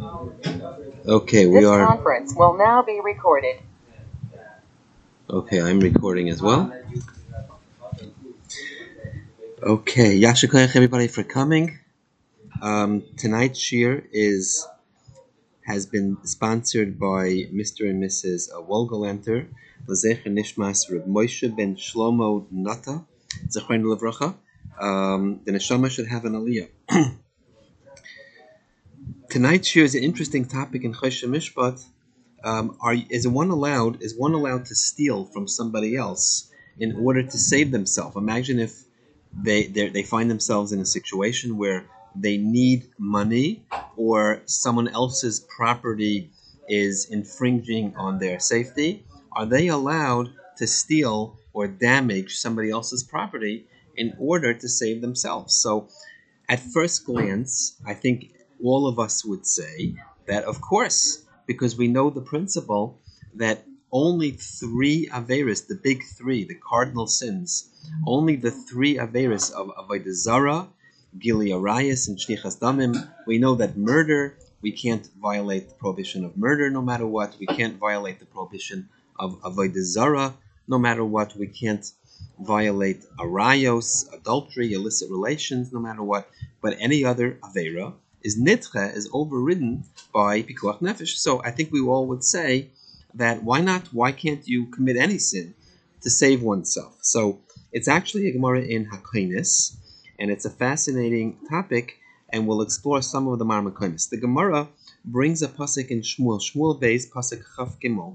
Okay, This conference will now be recorded. Okay, I'm recording as well. Okay, Yashikoyach everybody for coming. Tonight's shir has been sponsored by Mr. and Mrs. Wolgalenter, Lezecher Nishmas Reb Moshe ben Shlomo Nata, Zechrein Levracha. The neshama should have an aliyah. Tonight's shir is an interesting topic in Choshe Mishpat. Is one allowed to steal from somebody else in order to save themselves? Imagine if they find themselves in a situation where they need money or someone else's property is infringing on their safety. Are they allowed to steal or damage somebody else's property in order to save themselves? So at first glance, I think all of us would say that, of course, because we know the principle that only three Averis, the big three, the cardinal sins, only the three Averis of Avodah Zarah, Gili Arayas, and Shlichas Damim, we know that murder, we can't violate the prohibition of murder no matter what, we can't violate the prohibition of Avodah Zarah no matter what, we can't violate arayos, adultery, illicit relations, no matter what. But any other avera is nitche, is overridden by pikuach nefesh. So I think we all would say that why not? Why can't you commit any sin to save oneself? So it's actually a Gemara in Hakonis, and it's a fascinating topic, and we'll explore some of the Marmakonis. The Gemara brings a pasuk in Shmuel Beis, pasuk Chaf Gimel.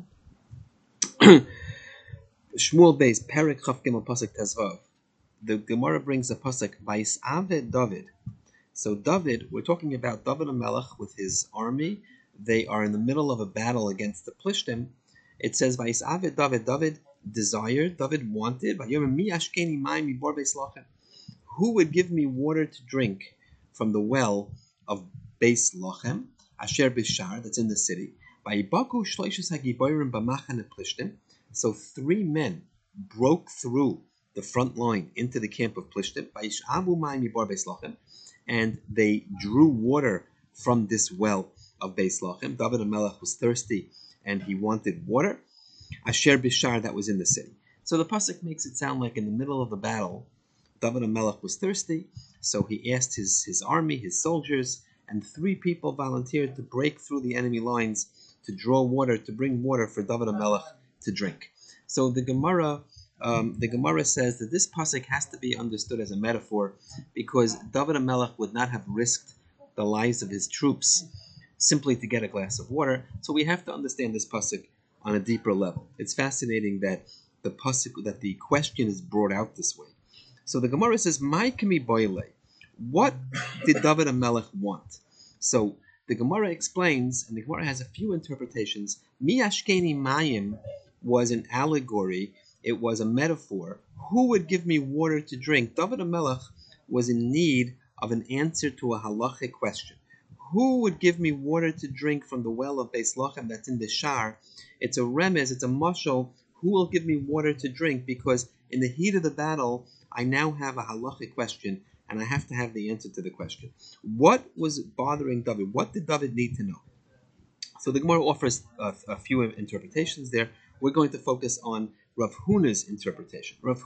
Shmuel Beis, Perek Chaf Gimel, pasuk Tezvav. The Gemara brings a pasuk by Isave David. So David, we're talking about David HaMelech with his army. They are in the middle of a battle against the Plishtim. It says by Isave David, David desired, David wanted, who would give me water to drink from the well of Beis Lochem, Asher Bishar, that's in the city. So three men broke through the front line into the camp of Plishtim, and they drew water from this well of Beis Lochem. David HaMelech was thirsty and he wanted water. Asher Bishar, that was in the city. So the pasuk makes it sound like in the middle of the battle, David HaMelech was thirsty, so he asked his army, his soldiers, and three people volunteered to break through the enemy lines to draw water, to bring water for David HaMelech to drink. So the Gemara says that this pasuk has to be understood as a metaphor because David HaMelech would not have risked the lives of his troops simply to get a glass of water. So we have to understand this pasuk on a deeper level. It's fascinating that the question is brought out this way. So the Gemara says, "My kami boile." What did David HaMelech want? So the Gemara explains, and the Gemara has a few interpretations. Mi ashkeni mayim was an allegory. It was a metaphor. Who would give me water to drink? David HaMelech was in need of an answer to a halachic question. Who would give me water to drink from the well of Beis Lochem that's in the Shar? It's a remez, it's a mashal. Who will give me water to drink? Because in the heat of the battle, I now have a halachic question, and I have to have the answer to the question. What was bothering David? What did David need to know? So the Gemara offers a few interpretations there. We're going to focus on Rav Huna's interpretation. Rav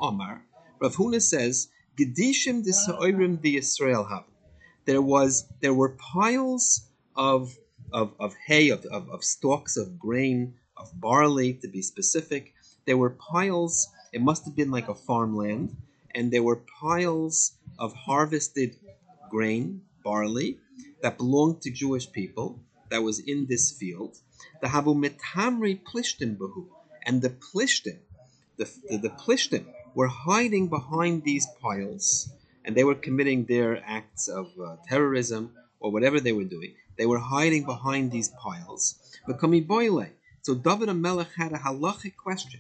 Huna says, Gedishim d'Sa'orim d'Yisrael have. There were piles of hay, of stalks of grain, of barley, to be specific. There were piles, it must have been like a farmland, and there were piles of harvested grain, barley, that belonged to Jewish people, that was in this field. The havu metamri plishtim bahu, and the plishtim, the plishtim, were hiding behind these piles, and they were committing their acts of terrorism or whatever they were doing. They were hiding behind these piles. So David HaMelech had a halachic question.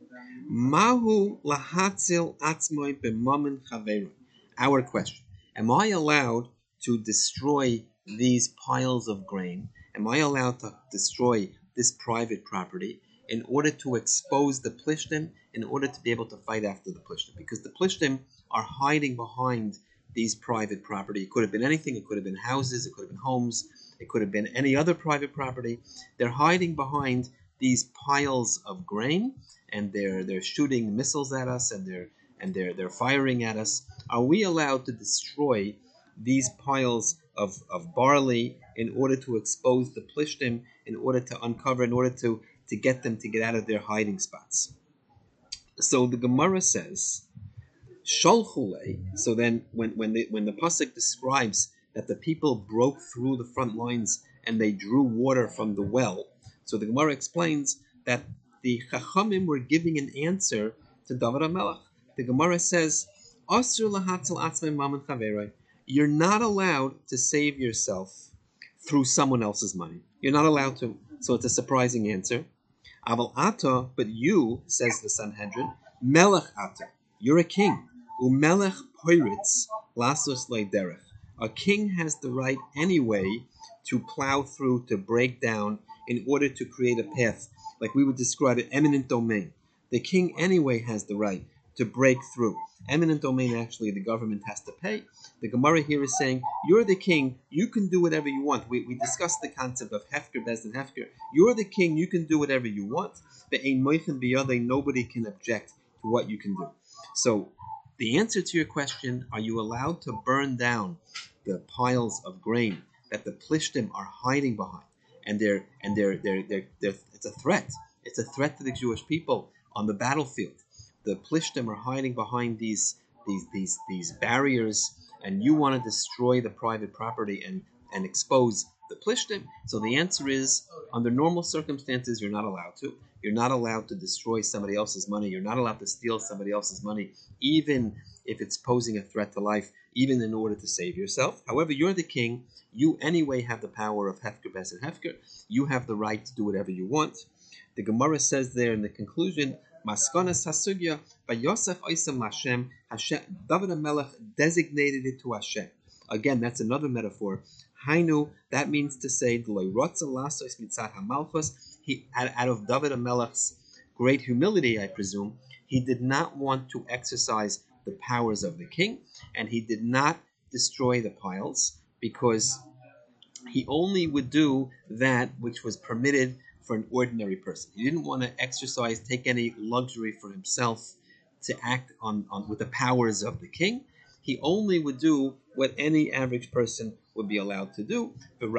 Mahu lahatzil atzmoi b'mamin chaveru. Our question: am I allowed to destroy these piles of grain? Am I allowed to destroy this private property in order to expose the Plishtim, in order to be able to fight after the Plishtim? Because the Plishtim are hiding behind these private property. It could have been anything. It could have been houses. It could have been homes. It could have been any other private property. They're hiding behind these piles of grain, and they're shooting missiles at us, and they're firing at us. Are we allowed to destroy these piles of barley in order to expose the plishtim, in order to uncover, in order to get them to get out of their hiding spots? So the Gemara says, Sholchule. So then, when the pasuk describes that the people broke through the front lines and they drew water from the well, so the Gemara explains that the Chachamim were giving an answer to David HaMelech. The Gemara says, Asur lahatzel atzmei mammon chaveroi. You're not allowed to save yourself through someone else's money. You're not allowed to. So it's a surprising answer. Aval ata, but you, says the Sanhedrin, melech ata. You're a king. Umelech poiritz lasos leiderech. A king has the right anyway to plow through, to break down, in order to create a path, like we would describe it, eminent domain. The king anyway has the right to break through. Eminent domain, actually, the government has to pay. The Gemara here is saying, you're the king, you can do whatever you want. We discussed the concept of Hefker, Bezdin Hefker. You're the king, you can do whatever you want. But ein moichin biyadei, nobody can object to what you can do. So, the answer to your question, are you allowed to burn down the piles of grain that the plishtim are hiding behind? And it's a threat. It's a threat to the Jewish people on the battlefield. The plishtim are hiding behind these barriers, and you want to destroy the private property and expose the plishtim. So the answer is, under normal circumstances, you're not allowed to. You're not allowed to destroy somebody else's money. You're not allowed to steal somebody else's money, even if it's posing a threat to life, even in order to save yourself. However, you're the king. You anyway have the power of Hefker, Bes, and Hefker. You have the right to do whatever you want. The Gemara says there in the conclusion, Maskonas Hasugya, by Yosef Oisam Hashem, David HaMelech designated it to Hashem. Again, that's another metaphor. Hainu, that means to say, he, out of David HaMelech's great humility, I presume, he did not want to exercise the powers of the king, and he did not destroy the piles, because he only would do that which was permitted for an ordinary person. He didn't want to take any luxury for himself to act on with the powers of the king. He only would do what any average person would be allowed to do.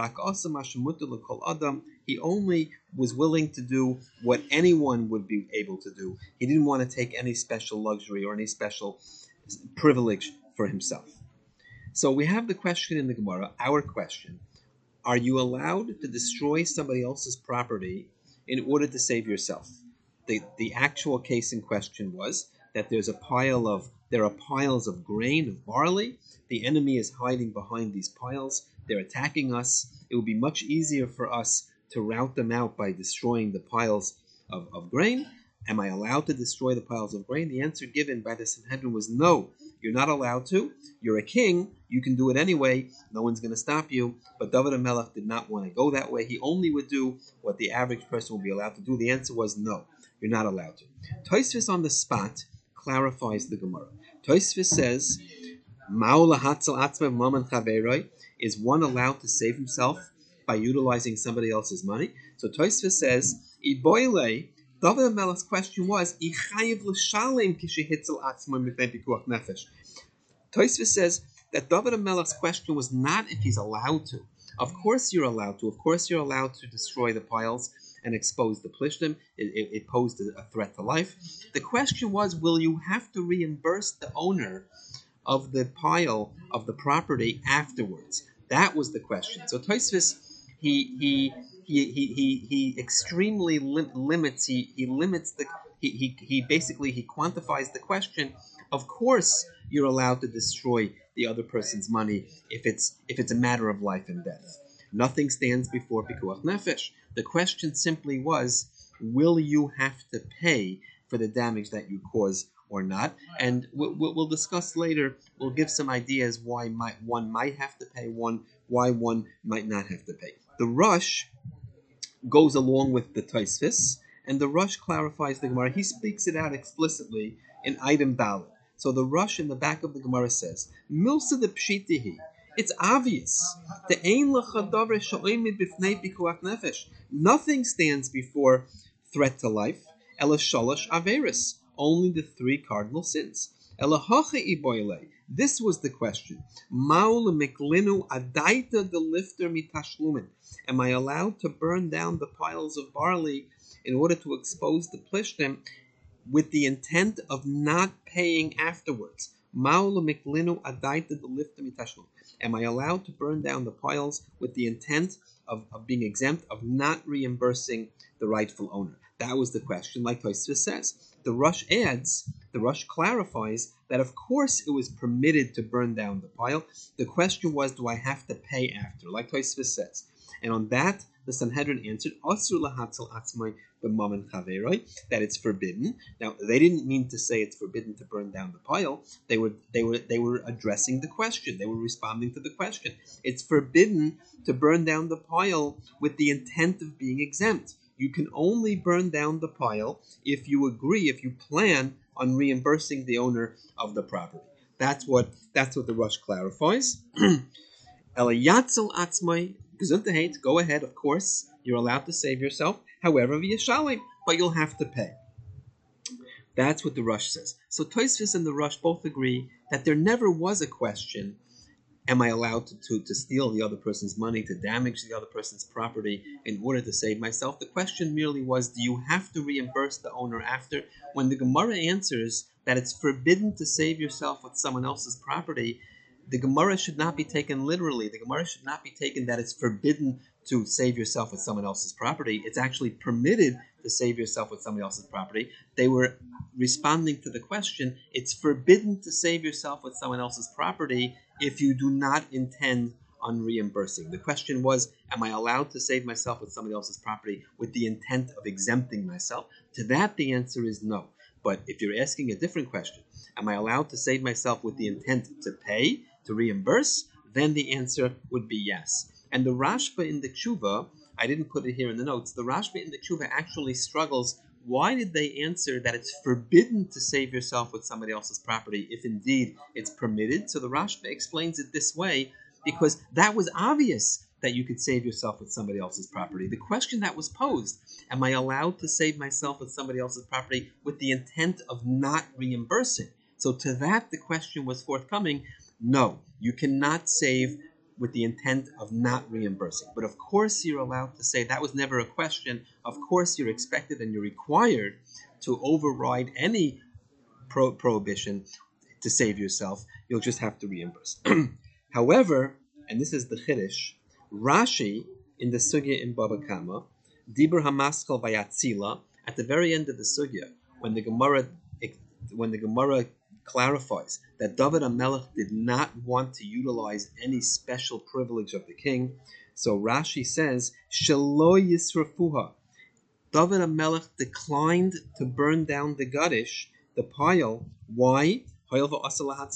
He only was willing to do what anyone would be able to do. He didn't want to take any special luxury or any special privilege for himself. So we have the question in the Gemara, our question: are you allowed to destroy somebody else's property in order to save yourself? The actual case in question was that there are piles of grain, of barley. The enemy is hiding behind these piles. They're attacking us. It would be much easier for us to rout them out by destroying the piles of grain. Am I allowed to destroy the piles of grain? The answer given by the Sanhedrin was no. You're not allowed to. You're a king. You can do it anyway. No one's going to stop you. But David HaMelech did not want to go that way. He only would do what the average person would be allowed to do. The answer was no. You're not allowed to. Tosfos on the spot clarifies the Gemara. Tosfos says, is one allowed to save himself by utilizing somebody else's money? So Tosfos says, David HaMelech's question was, Tosfos says that David HaMelech's question was not if he's allowed to. Of course you're allowed to. Of course you're allowed to destroy the piles and expose the plishtim. It posed a threat to life. The question was, will you have to reimburse the owner of the pile of the property afterwards? That was the question. So Tosfos, he extremely limits. He quantifies the question. Of course, you're allowed to destroy the other person's money if it's a matter of life and death. Nothing stands before pikuach nefesh. The question simply was, will you have to pay for the damage that you cause or not? And we'll discuss later. We'll give some ideas why one might have to pay, why one might not have to pay. The Rush goes along with the Tosfos, and the Rush clarifies the Gemara. He speaks it out explicitly in item Dalet. So the Rush in the back of the Gemara says, Milsa de Pshitihi, It's obvious. Nothing stands before threat to life. Ela shalosh averis. Only the three cardinal sins. Ela hoche iboile. This was the question. Maul miklinu adaita de lifter mitashlumin. Am I allowed to burn down the piles of barley in order to expose the plishtim with the intent of not paying afterwards? Am I allowed to burn down the piles with the intent of being exempt, of not reimbursing the rightful owner? That was the question, like Tosfos says. The Rush clarifies that of course it was permitted to burn down the pile. The question was, do I have to pay after? Like Tosfos says. And on that, the Sanhedrin answered, that it's forbidden. Now, they didn't mean to say it's forbidden to burn down the pile. They were addressing the question. They were responding to the question. It's forbidden to burn down the pile with the intent of being exempt. You can only burn down the pile if you plan on reimbursing the owner of the property. That's what the Rush clarifies. Elayatzel atzmai gesundheit. Go ahead, of course, you're allowed to save yourself. However, v'yashalim, but you'll have to pay. That's what the Rush says. So Tosfos and the Rush both agree that there never was a question: am I allowed to steal the other person's money, to damage the other person's property in order to save myself? The question merely was, do you have to reimburse the owner after? When the Gemara answers that it's forbidden to save yourself with someone else's property, the Gemara should not be taken literally. The Gemara should not be taken that it's forbidden to save yourself with someone else's property. It's actually permitted to save yourself with somebody else's property. They were responding to the question, it's forbidden to save yourself with someone else's property if you do not intend on reimbursing. The question was, am I allowed to save myself with somebody else's property with the intent of exempting myself? To that, the answer is no. But if you're asking a different question, am I allowed to save myself with the intent to pay, to reimburse? Then the answer would be yes. And the Rashba in the Tshuva, I didn't put it here in the notes, the Rashba in the Tshuva actually struggles. Why did they answer that it's forbidden to save yourself with somebody else's property if indeed it's permitted? So the Rashba explains it this way, because that was obvious that you could save yourself with somebody else's property. The question that was posed, am I allowed to save myself with somebody else's property with the intent of not reimbursing? So to that, the question was forthcoming, no, you cannot save with the intent of not reimbursing. But of course you're allowed to say, that was never a question. Of course you're expected and you're required to override any prohibition to save yourself. You'll just have to reimburse. However, and this is the Chiddush, Rashi in the Sugya in Baba Kama, Dibur Hamaskal Vayatzila, at the very end of the Sugya, when the Gemara clarifies that David HaMelech did not want to utilize any special privilege of the king. So Rashi says, Shelo Yisrafuha. David HaMelech declined to burn down the Gadish, the pile. Why? Because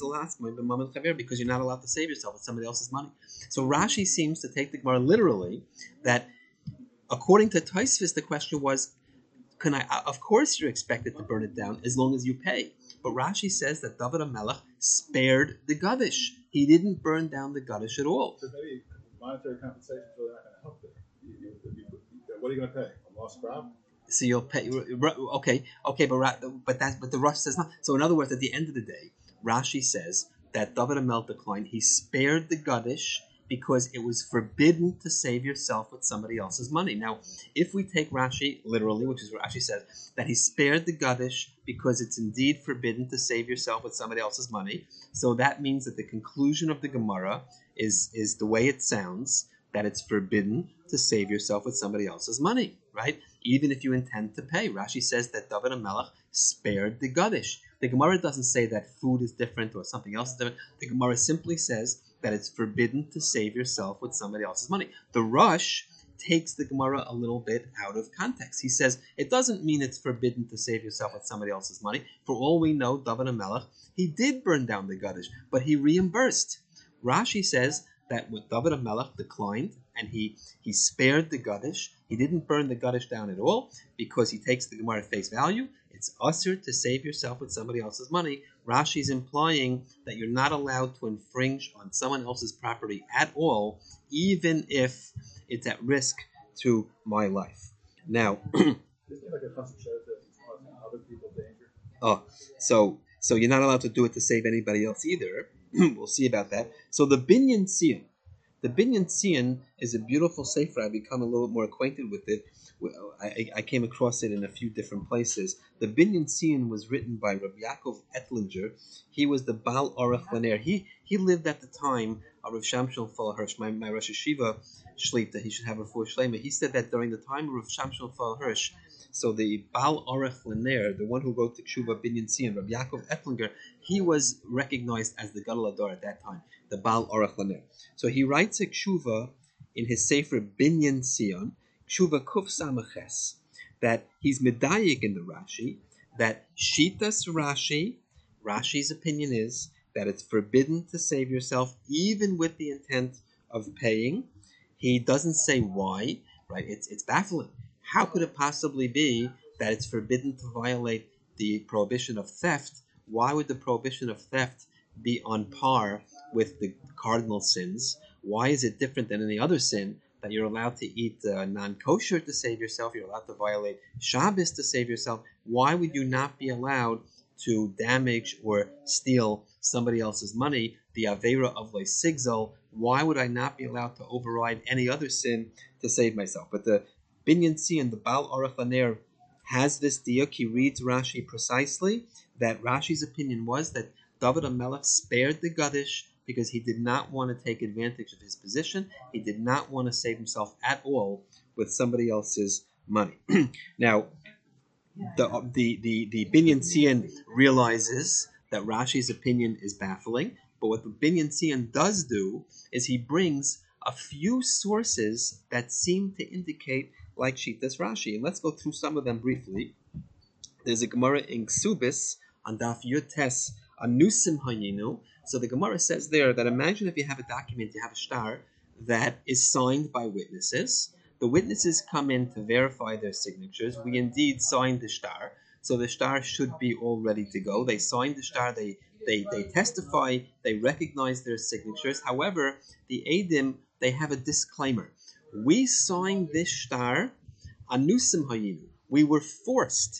you're not allowed to save yourself with somebody else's money. So Rashi seems to take the Gemara literally, that according to Tosfos, the question was, of course you're expected to burn it down as long as you pay. But Rashi says that David HaMelech spared the Gadish. He didn't burn down the Gadish at all. So maybe monetary compensation is really not going to help there. What are you going to pay? A lost crop? So you'll pay. Okay, but the Rush says not. So in other words, at the end of the day, Rashi says that David HaMelech declined. He spared the Gadish because it was forbidden to save yourself with somebody else's money. Now, if we take Rashi literally, which is what Rashi says, that he spared the Gadish because it's indeed forbidden to save yourself with somebody else's money, so that means that the conclusion of the Gemara is the way it sounds, that it's forbidden to save yourself with somebody else's money, right? Even if you intend to pay. Rashi says that David HaMelech spared the Gadish. The Gemara doesn't say that food is different or something else is different. The Gemara simply says that it's forbidden to save yourself with somebody else's money. The Rush takes the Gemara a little bit out of context. He says it doesn't mean it's forbidden to save yourself with somebody else's money. For all we know, David HaMelech, he did burn down the Gadish, but he reimbursed. Rashi says that when David HaMelech declined and he spared the Gadish, he didn't burn the Gadish down at all because he takes the Gemara at face value. It's usher to save yourself with somebody else's money Rashi is implying that you're not allowed to infringe on someone else's property at all, even if it's at risk to my life. Now, Isn't it like a custom show that it's causing other people danger? so you're not allowed to do it to save anybody else either. We'll see about that. So the Binyan Siyun. The Binyan Siyun is a beautiful sefer. I've become a little more acquainted with it. I came across it in a few different places. The Binyan Siyun was written by Rabbi Yaakov Ettlinger. He was the Baal Aruch Laner. He lived at the time of Rav Shamshon Fal Hirsch, my Rosh Hashiva Shlita. He should have a full Shlema. He said that during the time of Rav Shamshon Fal Hirsch, so the Baal Aruch Laner, the one who wrote the Tshuva Binyan Siyun, Rabbi Yaakov Ettlinger, he was recognized as the Gadol Ador at that time, the Baal Aruch Laner. So he writes a Tshuva in his sefer Binyan Siyun, Tshuva Kuf Samaches, that he's medayik in the Rashi, that Shitas Rashi's opinion is that it's forbidden to save yourself even with the intent of paying. He doesn't say why, right? It's baffling. How could it possibly be that it's forbidden to violate the prohibition of theft? Why would the prohibition of theft be on par with the cardinal sins? Why is it different than any other sin that you're allowed to eat non-kosher to save yourself? You're allowed to violate Shabbos to save yourself. Why would you not be allowed to damage or steal somebody else's money? The Aveira of Leisigzal. Why would I not be allowed to override any other sin to save myself? But the Binyan Siyun, the Baal Aruch Laner, has this diuk. He reads Rashi precisely, that Rashi's opinion was that David HaMelech spared the Gadish because he did not want to take advantage of his position. He did not want to save himself at all with somebody else's money. Now, the Binyan Siyun realizes that Rashi's opinion is baffling, but what the Binyan Siyun does do is he brings a few sources that seem to indicate like Shitas Rashi. And let's go through some of them briefly. There's a Gemara in Ksubis on Daf Yutes Anusim Hayinu. So the Gemara says there that imagine if you have a document, you have a shtar that is signed by witnesses. The witnesses come in to verify their signatures. We indeed signed the shtar, so the shtar should be all ready to go. They signed the shtar, they testify, they recognize their signatures. However, the Eidim, they have a disclaimer. We signed this shtar, anusim hayinu. We were forced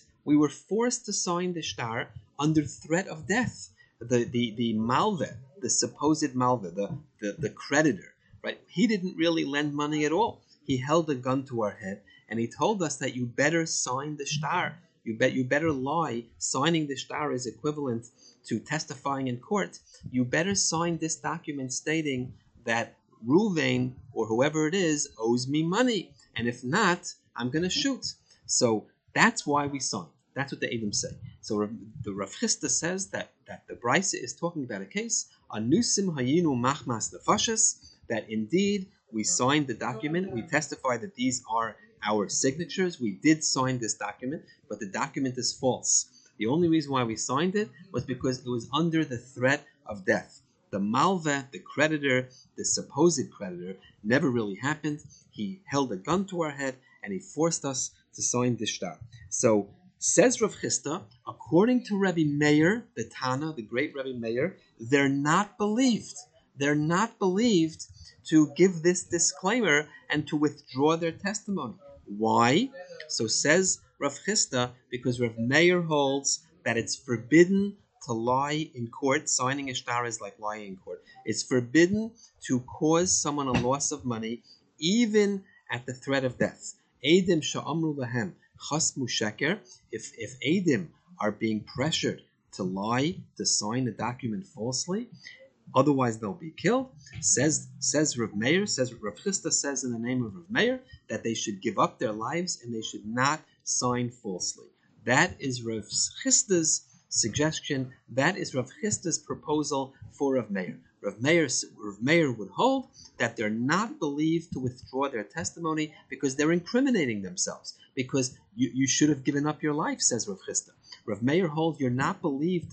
to sign the shtar under threat of death. The malveh, the supposed malveh, the creditor, right? He didn't really lend money at all. He held a gun to our head and he told us that you better sign the shtar. You better lie. Signing the shtar is equivalent to testifying in court. You better sign this document stating that Ruvain or whoever it is owes me money, and if not, I'm going to shoot. So that's why we signed. That's what the Edom say. So the Rav Chisda says that the Brisa is talking about a case, anusim hayinu machmas nefashos, that indeed we signed the document. We testify that these are our signatures. We did sign this document, but the document is false. The only reason why we signed it was because it was under the threat of death. The malveh, the creditor, the supposed creditor, never really happened. He held a gun to our head and he forced us to sign the shtar. So, says Rav Chisda, according to Rabbi Meir, the Tana, the great Rabbi Meir, they're not believed. They're not believed to give this disclaimer and to withdraw their testimony. Why? So says Rav Chisda, because Rav Meir holds that it's forbidden to lie in court. Signing a shtar is like lying in court. It's forbidden to cause someone a loss of money, even at the threat of death. Eidim sha'amru lahem chasmu sheker. If Eidim are being pressured to lie, to sign a document falsely, otherwise they'll be killed. Says Rav Meir, says Rav Chisda says in the name of Rav Meir that they should give up their lives and they should not sign falsely. That is Rav Chisda's suggestion. That is Rav Chisda's proposal for Rav Meir. Rav Meir would hold that they're not believed to withdraw their testimony because they're incriminating themselves. Because you should have given up your life, says Rav Chisda. Rav Meir holds you're not believed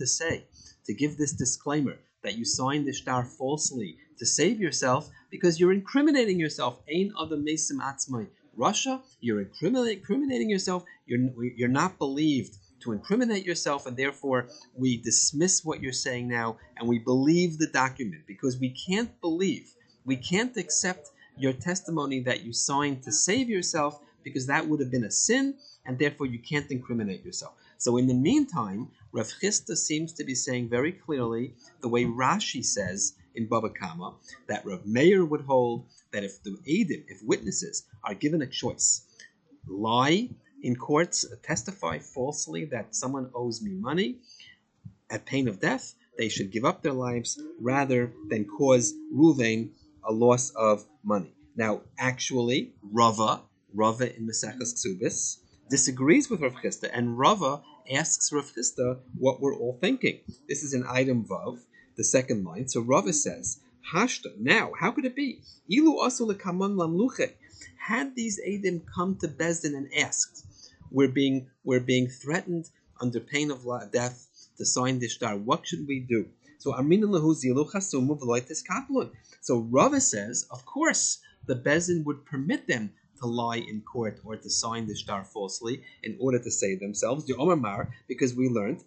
to give this disclaimer that you signed the shtar falsely to save yourself because you're incriminating yourself. Ein adam mesim atzmai. Russia, you're incriminating yourself. You're not believed to incriminate yourself, and therefore we dismiss what you're saying now, and we believe the document, because we can't accept your testimony that you signed to save yourself, because that would have been a sin, and therefore you can't incriminate yourself. So in the meantime, Rav Chisda seems to be saying very clearly, the way Rashi says in Baba Kama, that Rav Meir would hold that if the Eidim, if witnesses are given a choice, lie in courts, testify falsely that someone owes me money at pain of death, they should give up their lives rather than cause Ruvain a loss of money. Now, actually, Rava in Maseches Ksubis disagrees with Rav Chisda, and Rava asks Rav Chisda what we're all thinking. This is in item Vav, the second line. So Rava says, Hashta, now, how could it be? Ilu asu lekaman lamluche. Had these Eidim come to Bezdin and asked, we're being threatened under pain of death to sign the shtar, what should we do? So Armin lahu zilu chasumu v'loitis katlun. So Rava says, of course, the Bezdin would permit them to lie in court or to sign the shtar falsely in order to save themselves. The Omar Mar, because we learned,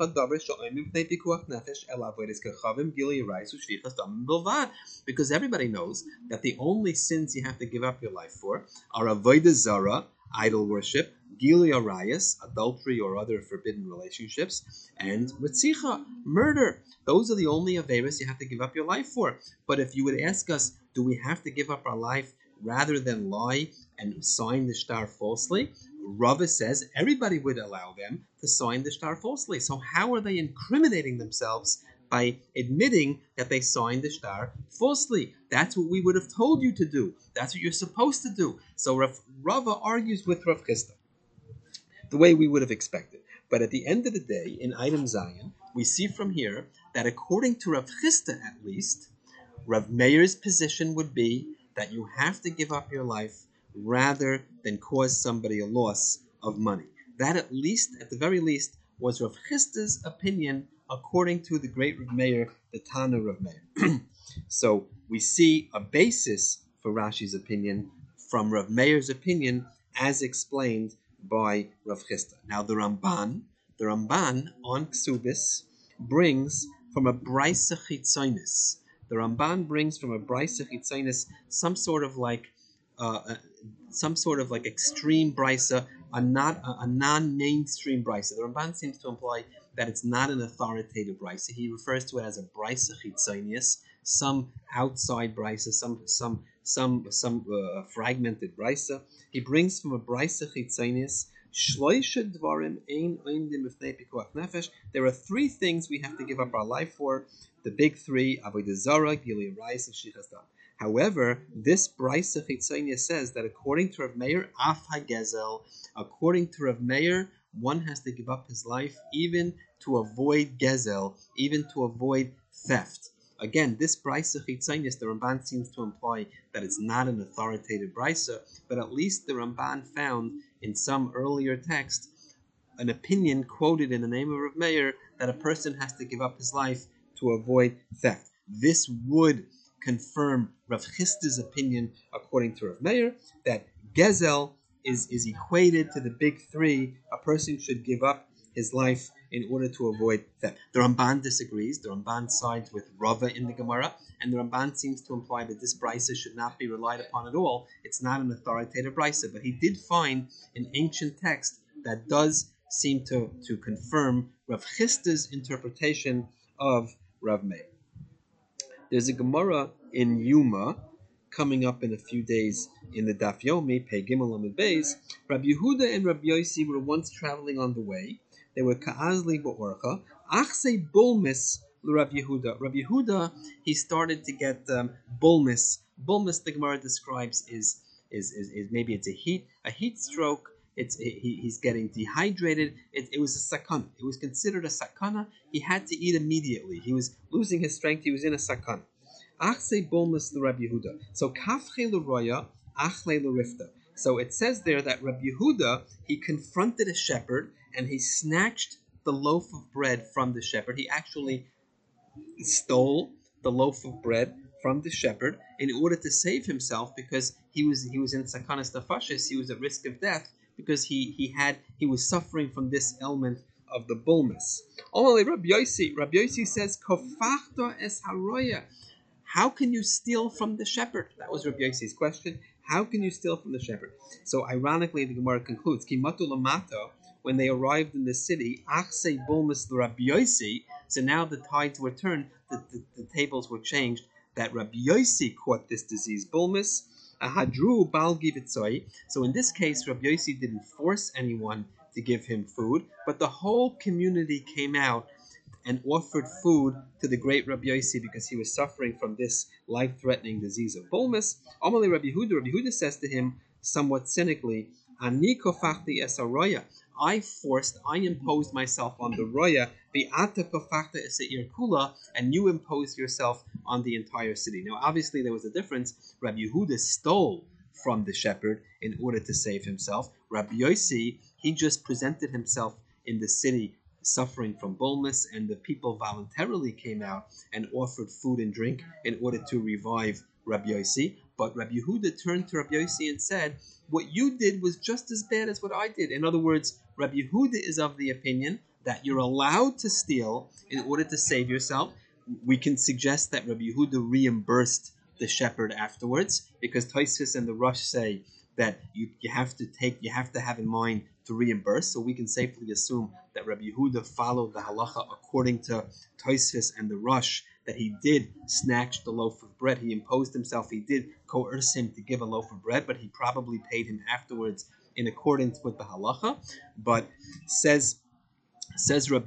because everybody knows that the only sins you have to give up your life for are avodah zara, idol worship, gili arayas, adultery or other forbidden relationships, and ritzicha, murder. Those are the only averas you have to give up your life for. But if you would ask us, do we have to give up our life rather than lie and sign the shtar falsely? Rava says everybody would allow them to sign the shtar falsely. So how are they incriminating themselves by admitting that they signed the shtar falsely? That's what we would have told you to do. That's what you're supposed to do. So Rava argues with Rav Chisda the way we would have expected. But at the end of the day, in item Zion, we see from here that according to Rav Chisda at least, Rav Meir's position would be that you have to give up your life rather than cause somebody a loss of money. That at the very least, was Rav Chisda's opinion according to the great Rav Meir, the Tana Rav Meir. So we see a basis for Rashi's opinion from Rav Meir's opinion as explained by Rav Chisda. Now the Ramban on Ksubis brings from a Braisa Chitzonis. The Ramban brings from a Braisa Chitzonis some sort of like extreme Braisa, a non-mainstream Braisa. The Ramban seems to imply that it's not an authoritative Braisa. He refers to it as a Braisa Chitzonis, some outside Braisa, some fragmented Braisa. He brings from a Braisa Chitzonis, there are three things we have to give up our life for. The big three, avodah zara, gili arayis, and shlichus dam. However, this Braisa Chitzonia says that according to Rav Meir, af hagezel, according to Rav Meir, one has to give up his life even to avoid gezel, even to avoid theft. Again, this Braisa Chitzonia, the Ramban seems to imply that it's not an authoritative Braisa, but at least the Ramban found in some earlier text an opinion quoted in the name of Rav Meir that a person has to give up his life to avoid theft. This would confirm Rav Chisda's opinion according to Rav Meir that gezel is equated to the big three. A person should give up his life in order to avoid theft. The Ramban disagrees. The Ramban sides with Rava in the Gemara, and the Ramban seems to imply that this Braisa should not be relied upon at all. It's not an authoritative Braisa, but he did find an ancient text that does seem to confirm Rav Chisda's interpretation of Rav Meir. There's a Gemara in Yuma coming up in a few days in the Daf Yomi, Pei Gimel Amud Beis. Rabbi Yehuda and Rabbi Yossi were once traveling on the way. They were ka'azli ba'orcha. Achse bulmis Rabbi Yehuda. Rabbi Yehuda, he started to get bulmis. Bulmis, the Gemara describes, is maybe it's a heat stroke. He's getting dehydrated. It was a sakana. It was considered a sakana. He had to eat immediately. He was losing his strength. He was in a sakana. Achse bulmis Rabbi Yehuda. So kafche l'roya, achle l'rifta. So it says there that Rabbi Yehuda, he confronted a shepherd and he snatched the loaf of bread from the shepherd. He actually stole the loaf of bread from the shepherd in order to save himself because he was in sakanas nefashis. He was at risk of death because he was suffering from this element of the bulmus. Only Rabbi Yossi says, "Kofachta es haroya." How can you steal from the shepherd? That was Rabbi Yossi's question. How can you steal from the shepherd? So ironically, the Gemara concludes, Kimatu Lamato, when they arrived in the city, Achse Bulmus Rabbi Yossi, so now the tides were turned, the tables were changed, that Rabbi Yossi caught this disease, Bulmus, Hadru Bal Givitzoi. So in this case, Rabbi Yossi didn't force anyone to give him food, but the whole community came out and offered food to the great Rabbi Yossi because he was suffering from this life-threatening disease of bulmus. Amalei Rabbi Yehuda says to him, somewhat cynically, Ani kofachti es haroya. I imposed myself on the roya, ve'ata kofachta es ha'ir kula, and you imposed yourself on the entire city. Now, obviously, there was a difference. Rabbi Yehuda stole from the shepherd in order to save himself. Rabbi Yossi, he just presented himself in the city suffering from bulmus, and the people voluntarily came out and offered food and drink in order to revive Rabbi Yossi. But Rabbi Yehuda turned to Rabbi Yossi and said, what you did was just as bad as what I did. In other words, Rabbi Yehuda is of the opinion that you're allowed to steal in order to save yourself. We can suggest that Rabbi Yehuda reimbursed the shepherd afterwards, because Tosfos and the Rush say that you have to have in mind to reimburse. So we can safely assume that Rabbi Yehuda followed the halacha according to Tosfos and the Rush, that he did snatch the loaf of bread. He imposed himself. He did coerce him to give a loaf of bread, but he probably paid him afterwards in accordance with the halacha. But says Rabbi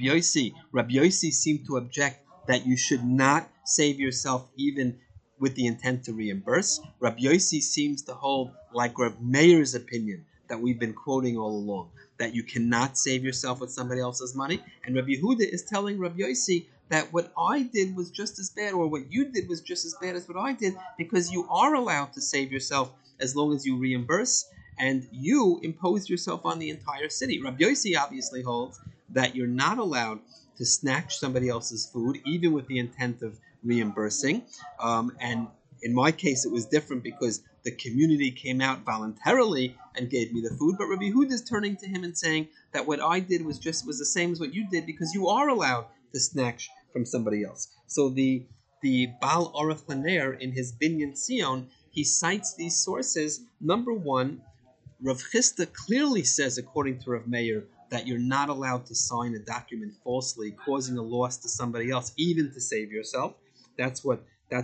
Yossi seemed to object that you should not save yourself even with the intent to reimburse. Rabbi Yossi seems to hold, like Rav Meir's opinion that we've been quoting all along, that you cannot save yourself with somebody else's money. And Rabbi Yehuda is telling Rabbi Yossi that what I did was just as bad, or what you did was just as bad as what I did, because you are allowed to save yourself as long as you reimburse, and you imposed yourself on the entire city. Rabbi Yossi obviously holds that you're not allowed to snatch somebody else's food, even with the intent of reimbursing. And in my case, it was different because the community came out voluntarily and gave me the food. But Rabbi Yehuda is turning to him and saying that what I did was the same as what you did, because you are allowed to snatch from somebody else. So the Baal Orach Laner in his Binyan Sion, he cites these sources. Number one, Rav Chisda clearly says, according to Rav Meir, that you're not allowed to sign a document falsely, causing a loss to somebody else, even to save yourself. That's what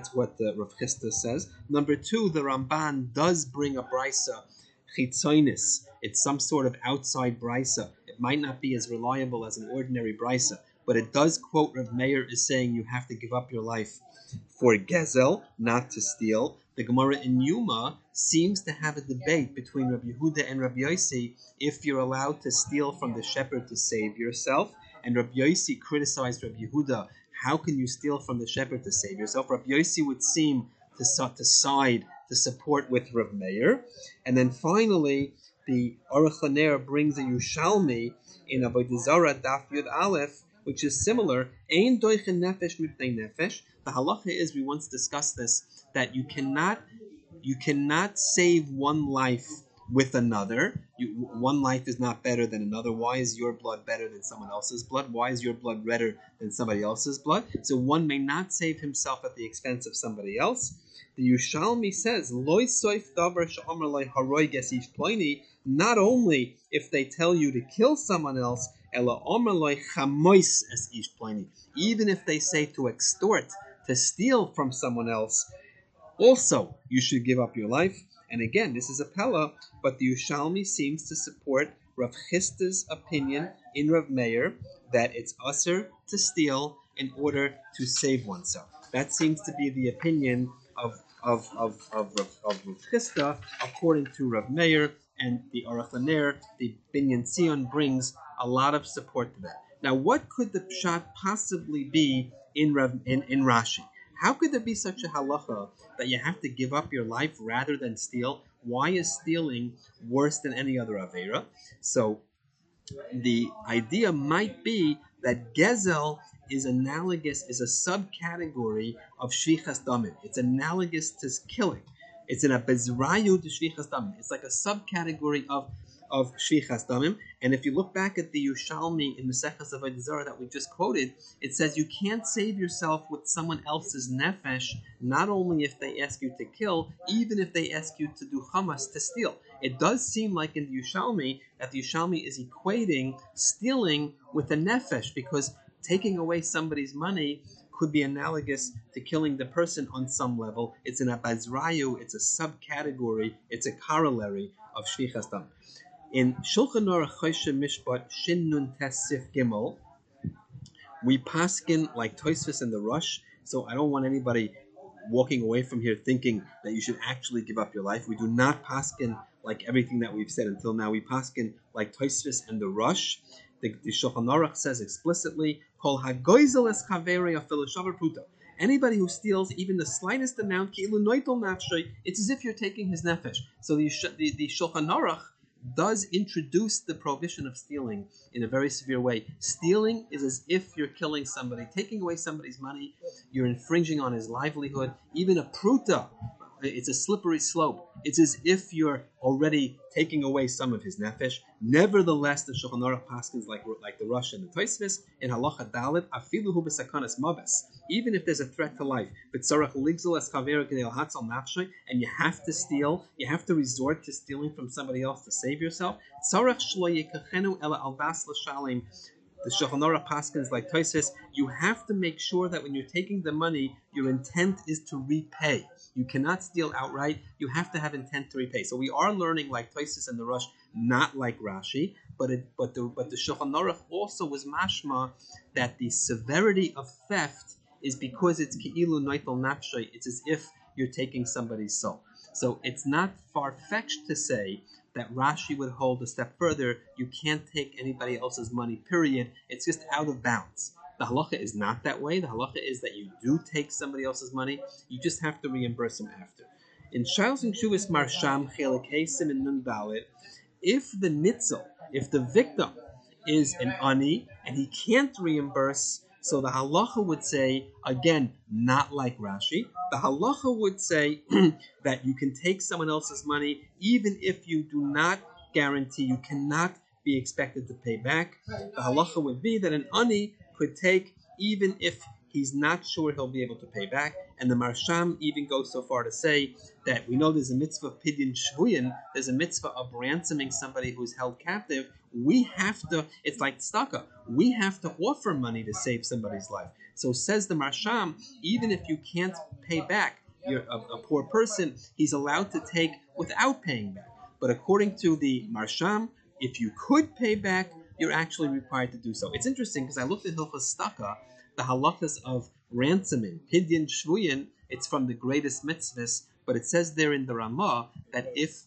Rav Chisda says. Number two, the Ramban does bring a brisa, chitzonis. It's some sort of outside brisa. It might not be as reliable as an ordinary brisa, but it does quote Rav Meir as saying you have to give up your life for gezel, not to steal. The Gemara in Yuma seems to have a debate between Rabbi Yehuda and Rabbi Yossi if you're allowed to steal from the shepherd to save yourself. And Rabbi Yossi criticized Rabbi Yehuda. How can you steal from the shepherd to save yourself? Rabbi Yossi would seem to side to support with Rav Meir. And then finally, the Orach Laner brings a Yushalmi in Avodah Zarah Daf Yud Aleph, which is similar. Ein doichen nefesh mipnei nefesh. The halacha is, we once discussed this, that you cannot save one life with another. One life is not better than another. Why is your blood better than someone else's blood? Why is your blood redder than somebody else's blood? So one may not save himself at the expense of somebody else. The Yushalmi says, Loi soif davar she'amar lei haroi ges ish ploini, not only if they tell you to kill someone else, ela amar lei chamois es ish ploini, even if they say to extort, to steal from someone else, also you should give up your life. And again, this is a Pella, but the Yushalmi seems to support Rav Chisda's opinion in Rav Meir that it's usher to steal in order to save oneself. That seems to be the opinion of Rav Chisda according to Rav Meir, and the Orach Laner, the Binyan Sion, brings a lot of support to that. Now, what could the pshat possibly be in Rashi? How could there be such a halacha that you have to give up your life rather than steal? Why is stealing worse than any other avera? So the idea might be that gezel is analogous, is a subcategory of shvichas damim. It's analogous to killing. It's in a bezrayu to shvichas damim. It's like a subcategory of of Shvichas Damim. And if you look back at the Yerushalmi in Maseches Avodah Zarah that we just quoted, it says you can't save yourself with someone else's nefesh, not only if they ask you to kill, even if they ask you to do chamas, to steal. It does seem like in the Yerushalmi that the Yerushalmi is equating stealing with a nefesh, because taking away somebody's money could be analogous to killing the person on some level. It's an abazrayu, it's a subcategory, it's a corollary of Shvichas Dam. In Shulchan Aruch Choshen Mishpat Shin Nun Tes Sif Gimel, we paskin like Tosfos and the Rush, so I don't want anybody walking away from here thinking that you should actually give up your life. We do not paskin like everything that we've said until now. We paskin like Tosfos and the Rush. The Shulchan Aruch says explicitly, "Kol hagoizel es chaveri afilu shavar pruta." Anybody who steals even the slightest amount, ki'ilu noitel nafshay, it's as if you're taking his nefesh. So the Shulchan Aruch does introduce the prohibition of stealing in a very severe way. Stealing is as if you're killing somebody, taking away somebody's money, you're infringing on his livelihood. Even a pruta, it's a slippery slope. It's as if you're already taking away some of his nefesh. Nevertheless, the Shulchan Aruch paskins like the Rush and the Tosfos in Halacha Dalet, afilu hu b'sakanas mabes. Even if there's a threat to life, but tzarach ligzol es chaver k'dei l'hatzal nafshay, and you have to steal, you have to resort to stealing from somebody else to save yourself. Tzarach shlo yekachenu ela al bas l'shalim. The Shulchan Aruch paskins like Tosfos, you have to make sure that when you're taking the money, your intent is to repay. You cannot steal outright. You have to have intent to repay. So we are learning like Tosfos and the Rush, not like Rashi, but the Shulchan Aruch also was mashma that the severity of theft is because it's ki'ilu noitel nafshay. It's as if you're taking somebody's soul. So it's not far-fetched to say that Rashi would hold a step further. You can't take anybody else's money, period. It's just out of bounds. The halacha is not that way. The halacha is that you do take somebody else's money. You just have to reimburse them after. In Shilos and Shuvas Marsham, Chelik Hesim and Nun Dalet, if the nitzel, if the victim is an ani and he can't reimburse, so the halacha would say, again, not like Rashi, the halacha would say that you can take someone else's money even if you do not guarantee, you cannot be expected to pay back. The halacha would be that an ani could take even if he's not sure he'll be able to pay back. And the Marsham even goes so far to say that we know there's a mitzvah of pidyon shvuyin, there's a mitzvah of ransoming somebody who's held captive. We have to, it's like tzedakah, we have to offer money to save somebody's life. So says the Marsham, even if you can't pay back, you're a poor person, he's allowed to take without paying back. But according to the Marsham, if you could pay back, you're actually required to do so. It's interesting because I looked at Hilchos Staka, the halachas of ransoming, pidyon shvuyin, it's from the greatest mitzvahs, but it says there in the Ramah that if,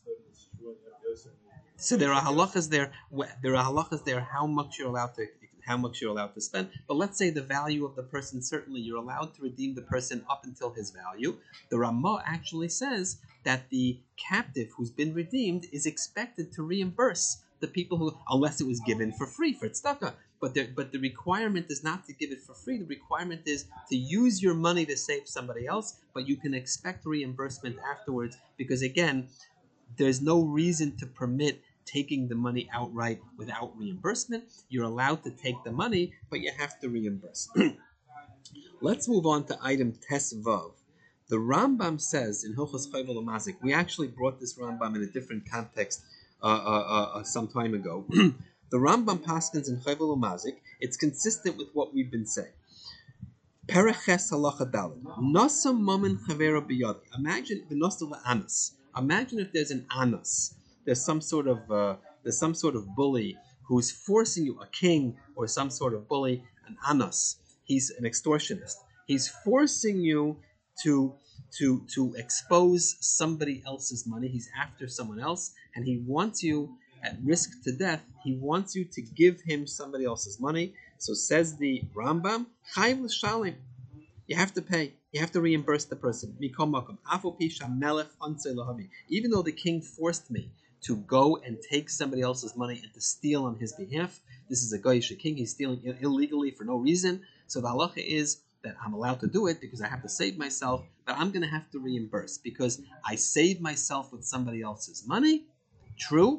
so there are halachas there how much you're allowed to spend. But let's say the value of the person, certainly you're allowed to redeem the person up until his value. The Ramah actually says that the captive who's been redeemed is expected to reimburse the people who, unless it was given for free for tzedakah. But the requirement is not to give it for free. The requirement is to use your money to save somebody else, but you can expect reimbursement afterwards, because again, there's no reason to permit taking the money outright without reimbursement. You're allowed to take the money, but you have to reimburse. Let's move on to item Tes Vav. The Rambam says in Hilchos Chayvel Umazik, we actually brought this Rambam in a different context some time ago. The Rambam paskins in Chayvel Umazik, it's consistent with what we've been saying. Pereches halacha daled. Nasa mamen chavera biyadi. Imagine the nostal anas. Imagine if there's an anas. There's some sort of bully who's forcing you, a king or some sort of bully, an anas. He's an extortionist. He's forcing you to expose somebody else's money. He's after someone else, and he wants you at risk to death. He wants you to give him somebody else's money. So says the Rambam, Chayv l'shalim. You have to pay. You have to reimburse the person. Even though the king forced me to go and take somebody else's money and to steal on his behalf, this is a Goyish king. He's stealing illegally for no reason. So the halacha is that I'm allowed to do it because I have to save myself, but I'm going to have to reimburse because I saved myself with somebody else's money. True,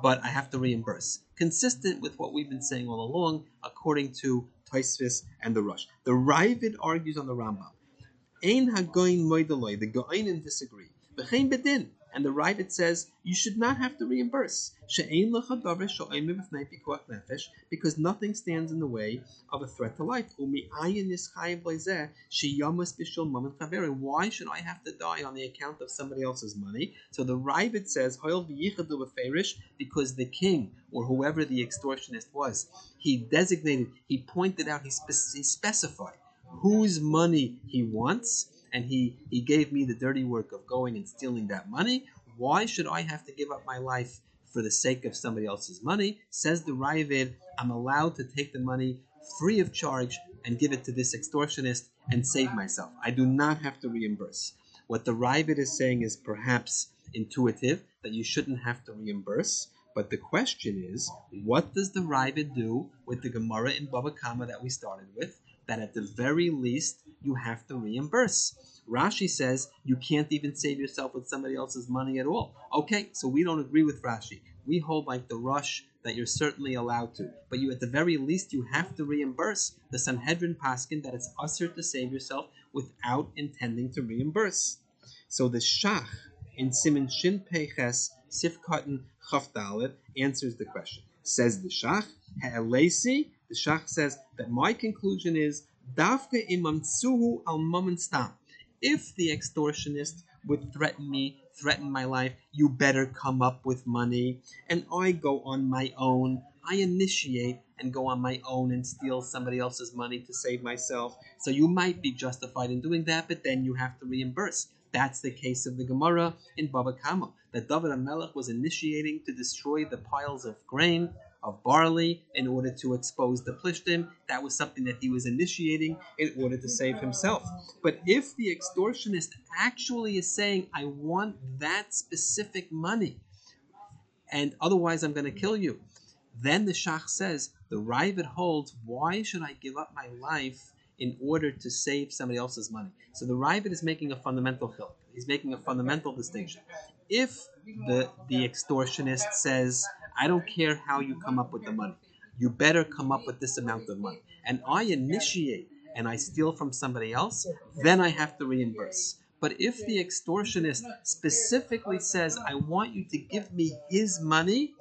but I have to reimburse. Consistent with what we've been saying all along, according to Tosfos and the Rush. The Ravid argues on the Rambam. Ein hagoyin moidaloi. The goyinim disagree. V'chein bedin. And the Ravid says you should not have to reimburse. She'ein lecha davar sho'omer b'fnei pikuach nefesh, because nothing stands in the way of a threat to life. U'mi'ayin nischayev loizeh she'yamas b'shul mammon chaverim. Why should I have to die on the account of somebody else's money? So the Ravid says hoil v'yichadu b'ferish, because the king or whoever the extortionist was, he designated, he pointed out, he specified whose money he wants, and he gave me the dirty work of going and stealing that money. Why should I have to give up my life for the sake of somebody else's money? Says the Ravid, I'm allowed to take the money free of charge and give it to this extortionist and save myself. I do not have to reimburse. What the Ravid is saying is perhaps intuitive, that you shouldn't have to reimburse. But the question is, what does the Ravid do with the Gemara in Baba Kama that we started with? That at the very least you have to reimburse. Rashi says you can't even save yourself with somebody else's money at all. Okay, so we don't agree with Rashi. We hold like the Rush that you're certainly allowed to, but you at the very least you have to reimburse. The Sanhedrin paskin that it's usher to save yourself without intending to reimburse. So the Shach in Siman Shin Peches Sifkatan Chafdalet answers the question. Says the Shach, Ha'elesi. The Shach says that my conclusion is Dafka imam tsuhu al mammon stam. If the extortionist would threaten me, threaten my life, you better come up with money, and I go on my own. I initiate and go on my own and steal somebody else's money to save myself. So you might be justified in doing that, but then you have to reimburse. That's the case of the Gemara in Baba Kama, that David HaMelech was initiating to destroy the piles of grain, of barley, in order to expose the Plishtim. That was something that he was initiating in order to save himself. But if the extortionist actually is saying, I want that specific money, and otherwise I'm going to kill you, then the Shach says, the Ravid holds, why should I give up my life in order to save somebody else's money? So the Ravid is making a fundamental chiluk. He's making a fundamental distinction. If the extortionist says, I don't care how you come up with the money, you better come up with this amount of money, and I initiate and I steal from somebody else, then I have to reimburse. But if the extortionist specifically says, I want you to give me his money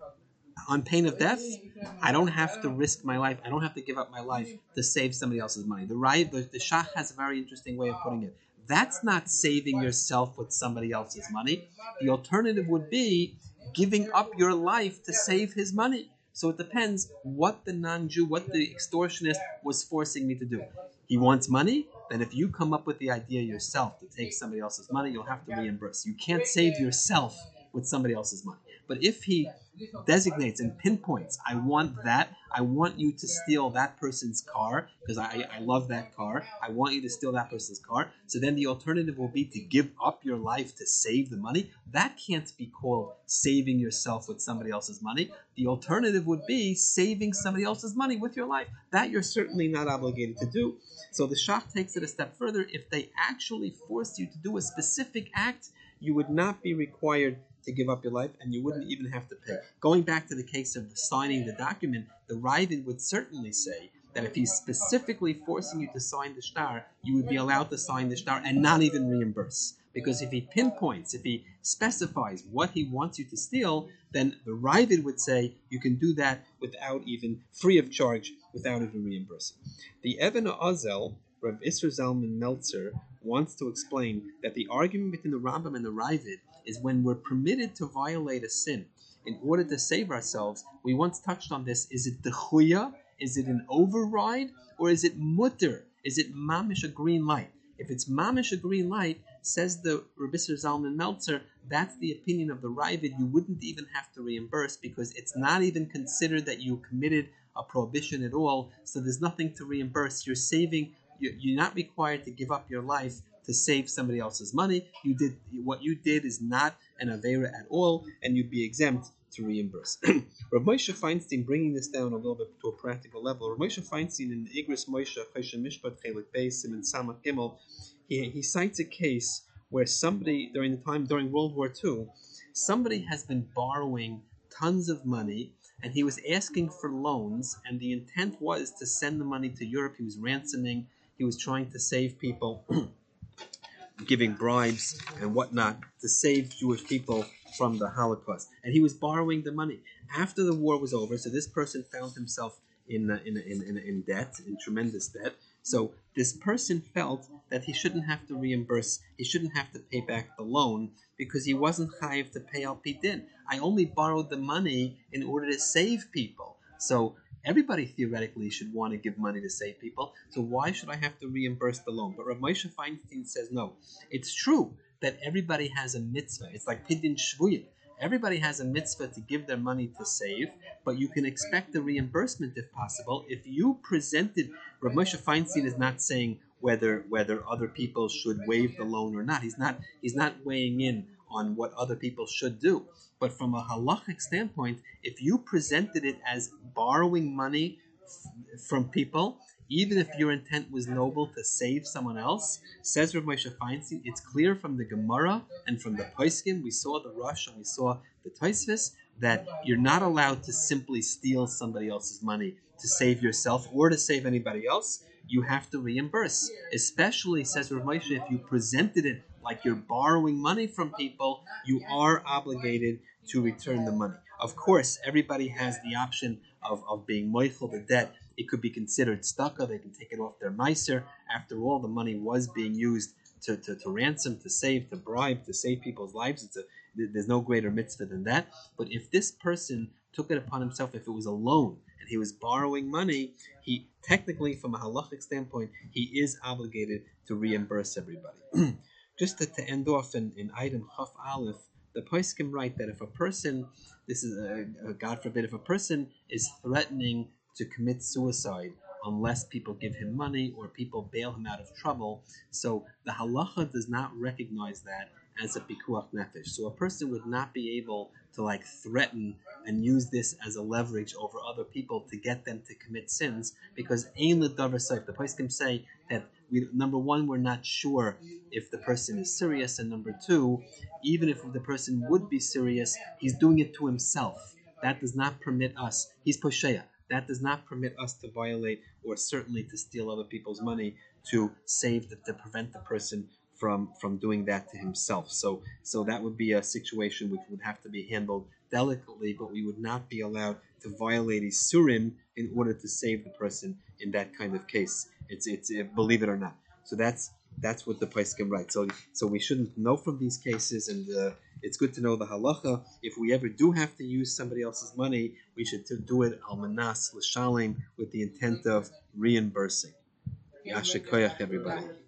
on pain of death, I don't have to risk my life. I don't have to give up my life to save somebody else's money. The Shach has a very interesting way of putting it. That's not saving yourself with somebody else's money. The alternative would be giving up your life to save his money. So it depends what the non-Jew, what the extortionist was forcing me to do. He wants money, then if you come up with the idea yourself to take somebody else's money, you'll have to reimburse. You can't save yourself with somebody else's money. But if he designates and pinpoints, I want that, I want you to steal that person's car, because I love that car, I want you to steal that person's car, so then the alternative will be to give up your life to save the money. That can't be called saving yourself with somebody else's money. The alternative would be saving somebody else's money with your life. That you're certainly not obligated to do. So the Shach takes it a step further. If they actually forced you to do a specific act, you would not be required to give up your life, and you wouldn't even have to pay. Going back to the case of signing the document, the Ravid would certainly say that if he's specifically forcing you to sign the shtar, you would be allowed to sign the shtar and not even reimburse. Because if he pinpoints, if he specifies what he wants you to steal, then the Ravid would say you can do that without even, free of charge, without even reimbursing. The Even Azel, Rav Isser Zalman Meltzer, wants to explain that the argument between the Rambam and the Ravid is when we're permitted to violate a sin in order to save ourselves. We once touched on this. Is it dechuya? Is it an override? Or is it mutter? Is it mamish, a green light? If it's mamish, a green light, says the Rav Isser Zalman Meltzer, that's the opinion of the Ravid. You wouldn't even have to reimburse because it's not even considered that you committed a prohibition at all. So there's nothing to reimburse. You're saving. You're not required to give up your life to save somebody else's money. What you did is not an avera at all, and you'd be exempt to reimburse. Rav Moshe Feinstein, bringing this down a little bit to a practical level, Rav Moshe Feinstein in the Igros Moshe Choshen Mishpat Chelik Beis Siman Samach Gimel, he cites a case where somebody during World War II, somebody has been borrowing tons of money, and he was asking for loans, and the intent was to send the money to Europe. He was ransoming, he was trying to save people, giving bribes and whatnot to save Jewish people from the Holocaust. And he was borrowing the money. After the war was over, so this person found himself in debt, in tremendous debt. So this person felt that he shouldn't have to reimburse, he shouldn't have to pay back the loan because he wasn't chayiv to pay al pidin. I only borrowed the money in order to save people. So everybody theoretically should want to give money to save people. So why should I have to reimburse the loan? But Rav Moshe Feinstein says no. It's true that everybody has a mitzvah. It's like pidin shvuyim. Everybody has a mitzvah to give their money to save, but you can expect a reimbursement if possible. If you presented, Rav Moshe Feinstein is not saying whether other people should waive the loan or not. He's not weighing in on what other people should do. But from a halachic standpoint, if you presented it as borrowing money from people, even if your intent was noble to save someone else, says Rav Moshe Feinstein, it's clear from the Gemara and from the Poskim, we saw the Rosh and we saw the Tosfos, that you're not allowed to simply steal somebody else's money to save yourself or to save anybody else. You have to reimburse. Especially, says Rav Moshe, if you presented it like you're borrowing money from people, you are obligated to return the money. Of course, everybody has the option of being moichel the debt. It could be considered tzedakah. They can take it off their meiser. After all, the money was being used to ransom, to save, to bribe, to save people's lives. There's no greater mitzvah than that. But if this person took it upon himself, if it was a loan and he was borrowing money, he technically, from a halachic standpoint, he is obligated to reimburse everybody. Just to end off in item Chaf Aleph, the poskim write that if a person, this is God forbid, if a person is threatening to commit suicide unless people give him money or people bail him out of trouble, so the halacha does not recognize that as a pikuach nefesh. So a person would not be able to threaten and use this as a leverage over other people to get them to commit sins, because ein l'davar soif. The poskim say that number one, we're not sure if the person is serious, and number two, even if the person would be serious, he's doing it to himself. That does not permit us. He's posheya. That does not permit us to violate or certainly to steal other people's money to prevent the person from doing that to himself. So that would be a situation which would have to be handled delicately, but we would not be allowed to violate Isurim in order to save the person in that kind of case. It's believe it or not. So that's what the poskim write. So we shouldn't know from these cases, and it's good to know the halacha. If we ever do have to use somebody else's money, we should do it al manas l'shalim with the intent of reimbursing. Yasher koyach, everybody.